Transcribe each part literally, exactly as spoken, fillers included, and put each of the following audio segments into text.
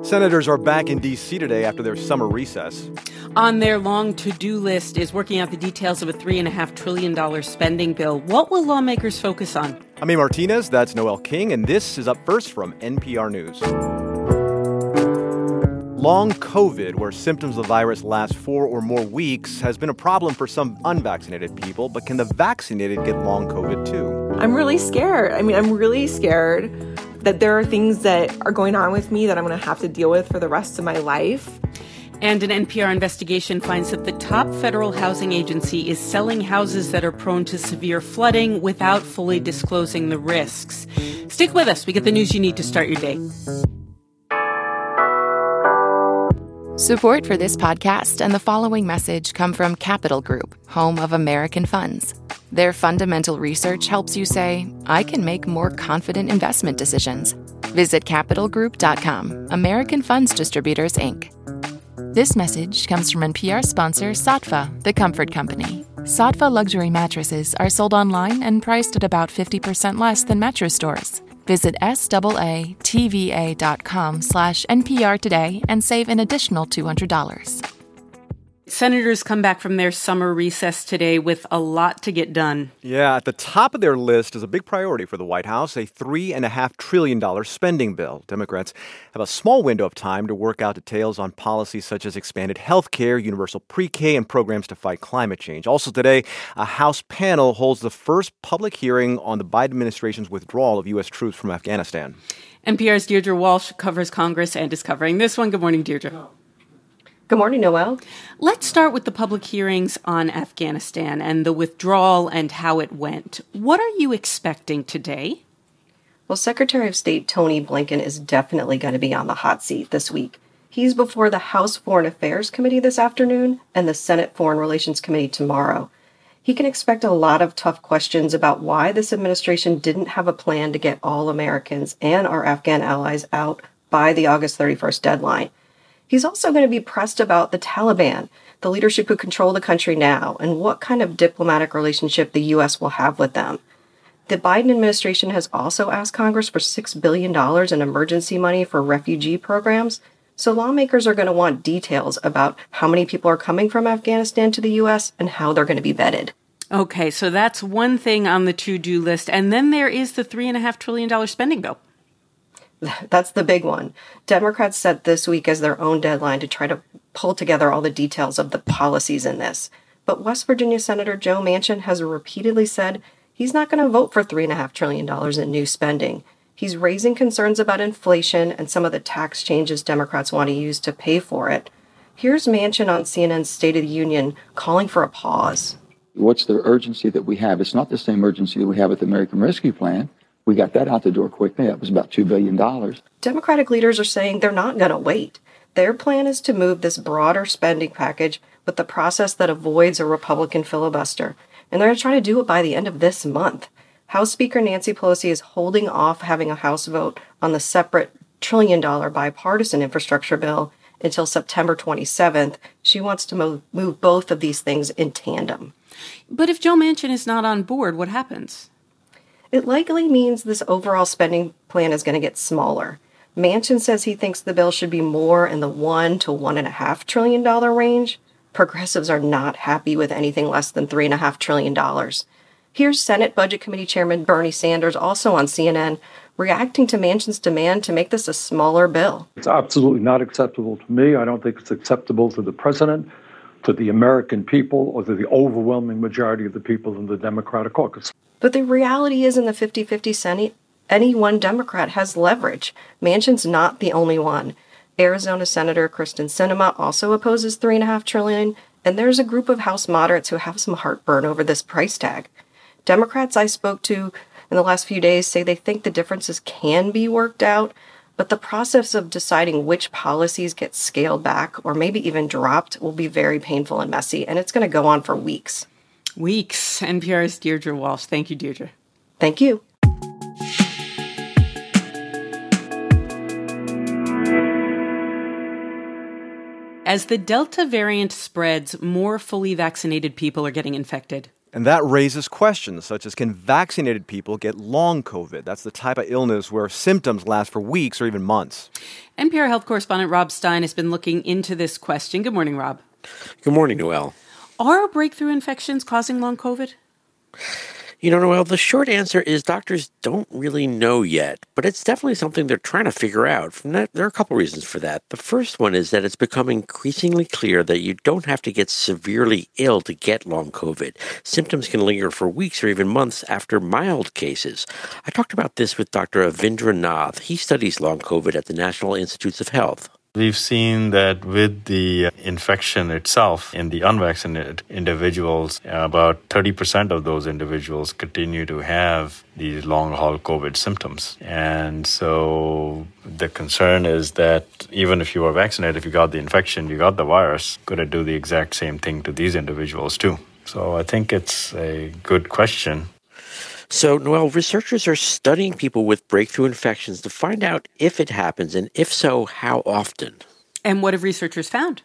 Senators are back in D C today after their summer recess. On their long to-do list is working out the details of a three point five trillion dollars spending bill. What will lawmakers focus on? I'm A. Martinez, that's Noel King, and this is Up First from N P R News. Long COVID, where symptoms of the virus last four or more weeks, has been a problem for some unvaccinated people, but can the vaccinated get long COVID too? I'm really scared. I mean, I'm really scared that there are things that are going on with me that I'm going to have to deal with for the rest of my life. And an N P R investigation finds that the top federal housing agency is selling houses that are prone to severe flooding without fully disclosing the risks. Stick with us. We get the news you need to start your day. Support for this podcast and the following message come from Capital Group, home of American Funds. Their fundamental research helps you say, I can make more confident investment decisions. Visit capital group dot com. American Funds Distributors, Incorporated. This message comes from N P R sponsor Saatva, the comfort company. Saatva luxury mattresses are sold online and priced at about fifty percent less than mattress stores. Visit S-A-A-T-V-A dot com slash NPR today and save an additional two hundred dollars. Senators come back from their summer recess today with a lot to get done. Yeah, at the top of their list is a big priority for the White House, a three point five trillion dollars spending bill. Democrats have a small window of time to work out details on policies such as expanded health care, universal pre-K, and programs to fight climate change. Also today, a House panel holds the first public hearing on the Biden administration's withdrawal of U S troops from Afghanistan. N P R's Deirdre Walsh covers Congress and is covering this one. Good morning, Deirdre. Good morning, Noel. Let's start with the public hearings on Afghanistan and the withdrawal and how it went. What are you expecting today? Well, Secretary of State Tony Blinken is definitely going to be on the hot seat this week. He's before the House Foreign Affairs Committee this afternoon and the Senate Foreign Relations Committee tomorrow. He can expect a lot of tough questions about why this administration didn't have a plan to get all Americans and our Afghan allies out by the August thirty-first deadline. He's also going to be pressed about the Taliban, the leadership who control the country now, and what kind of diplomatic relationship the U S will have with them. The Biden administration has also asked Congress for six billion dollars in emergency money for refugee programs, so lawmakers are going to want details about how many people are coming from Afghanistan to the U S and how they're going to be vetted. Okay, so that's one thing on the to-do list. And then there is the three point five trillion dollars spending bill. That's the big one. Democrats set this week as their own deadline to try to pull together all the details of the policies in this. But West Virginia Senator Joe Manchin has repeatedly said he's not going to vote for three point five trillion dollars in new spending. He's raising concerns about inflation and some of the tax changes Democrats want to use to pay for it. Here's Manchin on C N N's State of the Union calling for a pause. What's the urgency that we have? It's not the same urgency that we have with the American Rescue Plan. We got that out the door quickly. That was about two billion dollars. Democratic leaders are saying they're not going to wait. Their plan is to move this broader spending package with the process that avoids a Republican filibuster. And they're going to try to do it by the end of this month. House Speaker Nancy Pelosi is holding off having a House vote on the separate trillion dollar bipartisan infrastructure bill until September twenty-seventh. She wants to move, move both of these things in tandem. But if Joe Manchin is not on board, what happens? It likely means this overall spending plan is going to get smaller. Manchin says he thinks the bill should be more in the one to one and a half trillion dollar range. Progressives are not happy with anything less than three and a half trillion dollars. Here's Senate Budget Committee Chairman Bernie Sanders, also on C N N, reacting to Manchin's demand to make this a smaller bill. It's absolutely not acceptable to me. I don't think it's acceptable to the president, to the American people, or to the overwhelming majority of the people in the Democratic caucus. But the reality is in the fifty-fifty Senate, any one Democrat has leverage. Manchin's not the only one. Arizona Senator Kristen Sinema also opposes three and a half trillion, and there's a group of House moderates who have some heartburn over this price tag. Democrats I spoke to in the last few days say they think the differences can be worked out, but the process of deciding which policies get scaled back or maybe even dropped will be very painful and messy, and it's going to go on for weeks. Weeks. N P R's Deirdre Walsh. Thank you, Deirdre. Thank you. As the Delta variant spreads, more fully vaccinated people are getting infected. And that raises questions such as, can vaccinated people get long COVID? That's the type of illness where symptoms last for weeks or even months. N P R health correspondent Rob Stein has been looking into this question. Good morning, Rob. Good morning, Noelle. Are breakthrough infections causing long COVID? You know, Noelle, the short answer is doctors don't really know yet, but it's definitely something they're trying to figure out. From that, there are a couple reasons for that. The first one is that it's becoming increasingly clear that you don't have to get severely ill to get long COVID. Symptoms can linger for weeks or even months after mild cases. I talked about this with Doctor Avindra Nath. He studies long COVID at the National Institutes of Health. We've seen that with the infection itself in the unvaccinated individuals, about thirty percent of those individuals continue to have these long-haul COVID symptoms. And so the concern is that even if you are vaccinated, if you got the infection, you got the virus, could it do the exact same thing to these individuals too? So I think it's a good question. So, Noelle, researchers are studying people with breakthrough infections to find out if it happens, and if so, how often. And what have researchers found?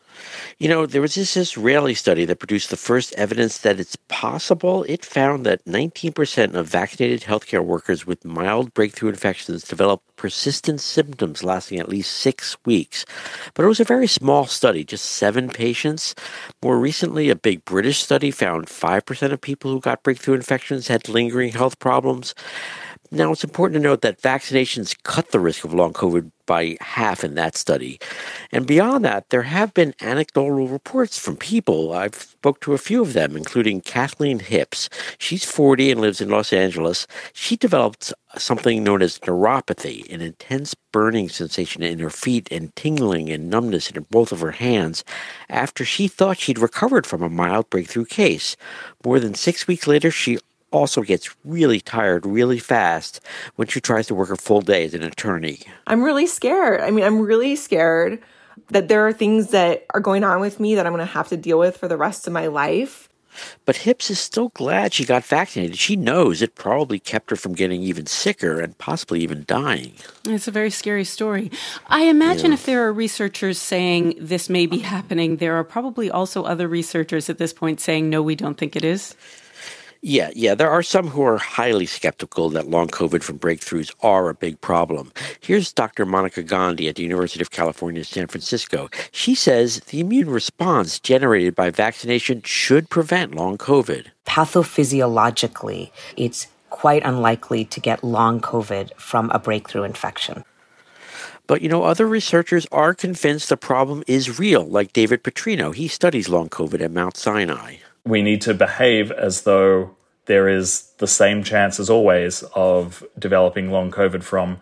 You know, there was this Israeli study that produced the first evidence that it's possible. It found that nineteen percent of vaccinated healthcare workers with mild breakthrough infections develop persistent symptoms lasting at least six weeks. But it was a very small study, just seven patients. More recently, a big British study found five percent of people who got breakthrough infections had lingering health problems. Now, it's important to note that vaccinations cut the risk of long COVID by half in that study. And beyond that, there have been anecdotal reports from people. I've spoke to a few of them, including Kathleen Hipps. She's forty and lives in Los Angeles. She developed something known as neuropathy, an intense burning sensation in her feet and tingling and numbness in both of her hands after she thought she'd recovered from a mild breakthrough case. More than six weeks later, she also gets really tired really fast when she tries to work a full day as an attorney. I'm really scared. I mean, I'm really scared that there are things that are going on with me that I'm going to have to deal with for the rest of my life. But Hipps is still glad she got vaccinated. She knows it probably kept her from getting even sicker and possibly even dying. It's a very scary story. I imagine Yeah. if there are researchers saying this may be happening, there are probably also other researchers at this point saying, no, we don't think it is. Yeah, yeah, there are some who are highly skeptical that long COVID from breakthroughs are a big problem. Here's Doctor Monica Gandhi at the University of California, San Francisco. She says the immune response generated by vaccination should prevent long COVID. Pathophysiologically, it's quite unlikely to get long COVID from a breakthrough infection. But, you know, other researchers are convinced the problem is real, like David Petrino. He studies long COVID at Mount Sinai. We need to behave as though there is the same chance as always of developing long COVID from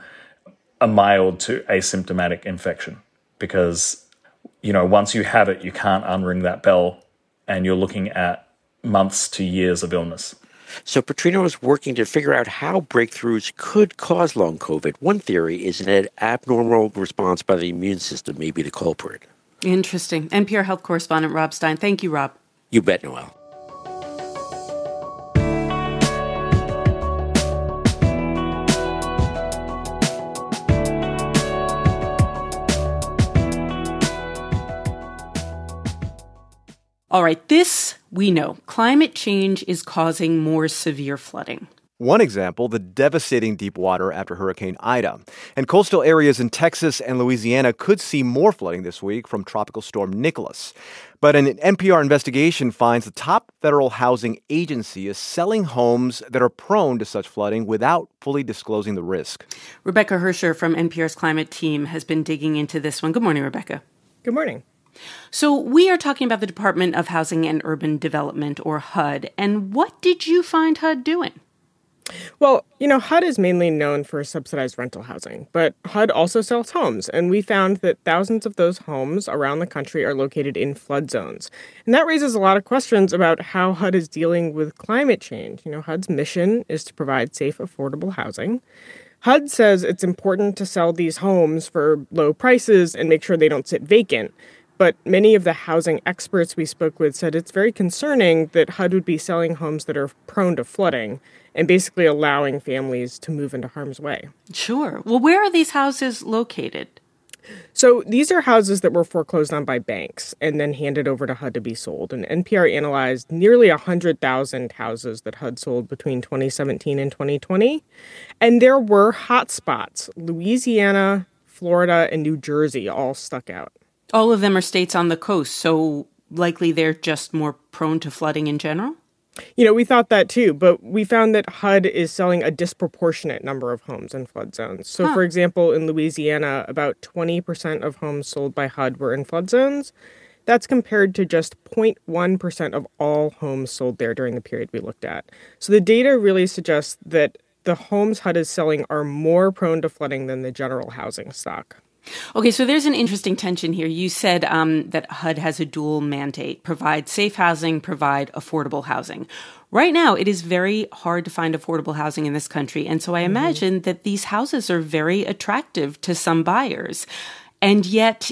a mild to asymptomatic infection. Because, you know, once you have it, you can't unring that bell, and you're looking at months to years of illness. So Petrino is working to figure out how breakthroughs could cause long COVID. One theory is an abnormal response by the immune system may be the culprit. Interesting. N P R health correspondent Rob Stein. Thank you, Rob. You bet, Noelle. All right, this we know. Climate change is causing more severe flooding. One example, the devastating deep water after Hurricane Ida. And coastal areas in Texas and Louisiana could see more flooding this week from Tropical Storm Nicholas. But an N P R investigation finds the top federal housing agency is selling homes that are prone to such flooding without fully disclosing the risk. Rebecca Hersher from N P R's climate team has been digging into this one. Good morning, Rebecca. Good morning. So we are talking about the Department of Housing and Urban Development, or H U D. And what did you find H U D doing? Well, you know, H U D is mainly known for subsidized rental housing, but H U D also sells homes, and we found that thousands of those homes around the country are located in flood zones. And that raises a lot of questions about how H U D is dealing with climate change. You know, H U D's mission is to provide safe, affordable housing. H U D says it's important to sell these homes for low prices and make sure they don't sit vacant. But many of the housing experts we spoke with said it's very concerning that H U D would be selling homes that are prone to flooding and basically allowing families to move into harm's way. Sure. Well, where are these houses located? So these are houses that were foreclosed on by banks and then handed over to H U D to be sold. And N P R analyzed nearly one hundred thousand houses that H U D sold between twenty seventeen and twenty twenty. And there were hot spots. Louisiana, Florida, and New Jersey all stuck out. All of them are states on the coast, so likely they're just more prone to flooding in general? You know, we thought that too, but we found that H U D is selling a disproportionate number of homes in flood zones. So, huh. for example, in Louisiana, about twenty percent of homes sold by H U D were in flood zones. That's compared to just zero point one percent of all homes sold there during the period we looked at. So the data really suggests that the homes H U D is selling are more prone to flooding than the general housing stock. Okay, so there's an interesting tension here. You said um, that H U D has a dual mandate, provide safe housing, provide affordable housing. Right now, it is very hard to find affordable housing in this country. And so I mm-hmm. imagine that these houses are very attractive to some buyers. And yet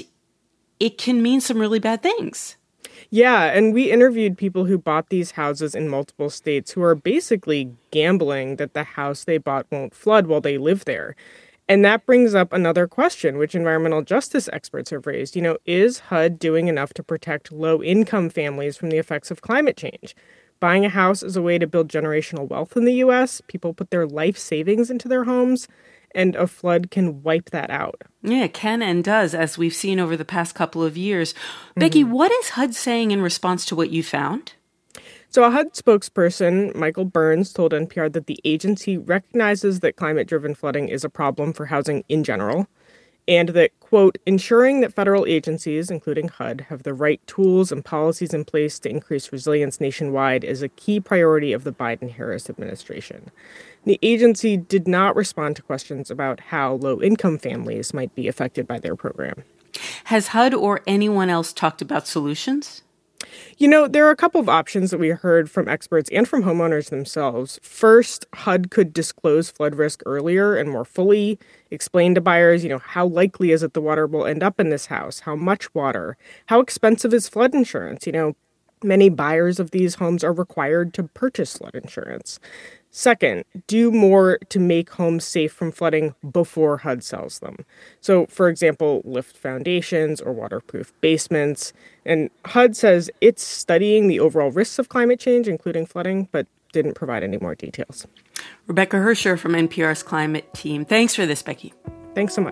it can mean some really bad things. Yeah, and we interviewed people who bought these houses in multiple states who are basically gambling that the house they bought won't flood while they live there. And that brings up another question, which environmental justice experts have raised. You know, is H U D doing enough to protect low-income families from the effects of climate change? Buying a house is a way to build generational wealth in the U S. People put their life savings into their homes, and a flood can wipe that out. Yeah, it can and does, as we've seen over the past couple of years. Mm-hmm. Becky, what is H U D saying in response to what you found? So a H U D spokesperson, Michael Burns, told N P R that the agency recognizes that climate-driven flooding is a problem for housing in general, and that, quote, ensuring that federal agencies, including H U D, have the right tools and policies in place to increase resilience nationwide is a key priority of the Biden-Harris administration. The agency did not respond to questions about how low-income families might be affected by their program. Has H U D or anyone else talked about solutions? You know, there are a couple of options that we heard from experts and from homeowners themselves. First, H U D could disclose flood risk earlier and more fully, explain to buyers, you know, how likely is it the water will end up in this house? How much water? How expensive is flood insurance? You know, many buyers of these homes are required to purchase flood insurance. Second, do more to make homes safe from flooding before H U D sells them. So, for example, lift foundations or waterproof basements. And H U D says it's studying the overall risks of climate change, including flooding, but didn't provide any more details. Rebecca Hersher from N P R's climate team. Thanks for this, Becky. Thanks so much.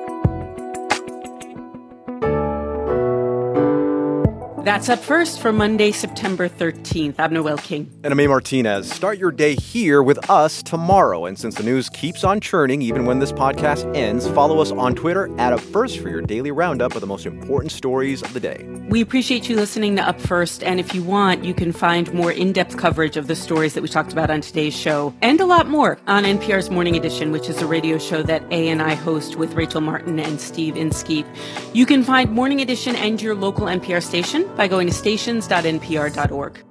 That's Up First for Monday, September thirteenth. I'm Noel King. And I'm A. Martinez. Start your day here with us tomorrow. And since the news keeps on churning, even when this podcast ends, follow us on Twitter at Up First for your daily roundup of the most important stories of the day. We appreciate you listening to Up First. And if you want, you can find more in-depth coverage of the stories that we talked about on today's show and a lot more on N P R's Morning Edition, which is a radio show that A and I host with Rachel Martin and Steve Inskeep. You can find Morning Edition and your local N P R station by going to stations dot N P R dot org.